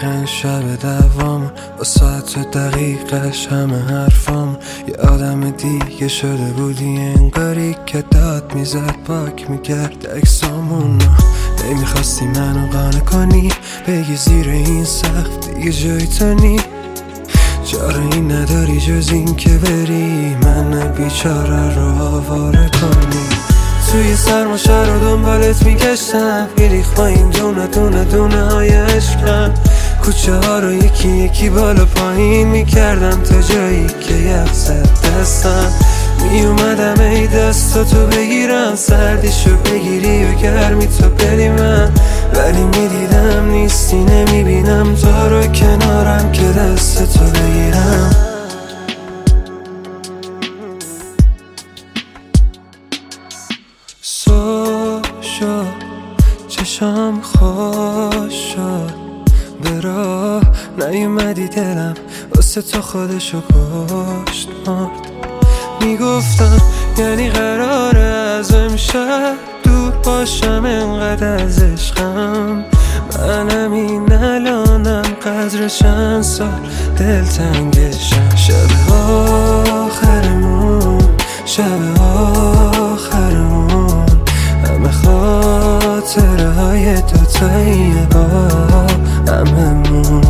دقیقا شب دوام با ساعت دقیقش همه حرفام یه آدم دیگه شده بودی انگاری که داد میزد پاک میکرد اکسامون نمیخواستی منو قانع کنی بگی زیر این سقف دیگه جای تو نی چاره این نداری جز این که بری من بیچاره رو آواره کنی توی سرما شهر رو دنبالت میگشتم میریخ با این دونه های عشقم کوچه ها رو یکی یکی بالا پایین میکردم تا جایی که یخ زد دستم میومدم ای دستاتو بگیرم سردیشو بگیری و گرمی تو بدی من ولی میدیدم نیستی نمیبینم تو رو کنارم که دستتو بگیرم صبح شد چشام خوش شد به راه نیومدی دلم واسه تو خودشو کشت مرد میگفتم یعنی قراره از امشب دور باشم انقدر از عشقم منم این الانم قدر چند سال دلتنگشم شب آخرمون همه خاطره های دوتایی با هممون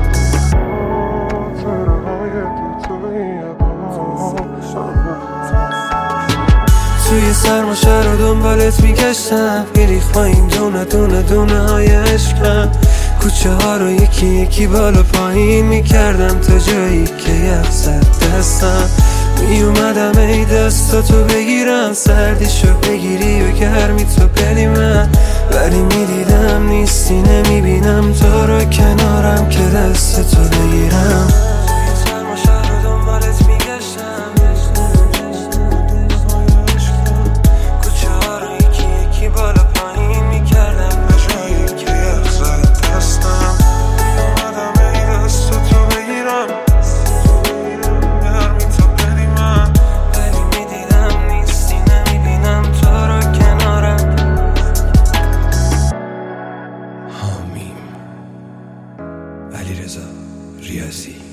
توی سرما شهر رو دنبالت میگشتم میریخ با این دونه های عشقم کوچه ها رو یکی یکی بالا پایین میکردم تا جایی که یخ زد دستم میومدم ای دستاتو بگیرم سردیشو بگیری و گرمی تو بدی من ولی میدیدم نیستی نمیبینم تو رو کنارم که دستتو بگیرم علیرضا ریاضی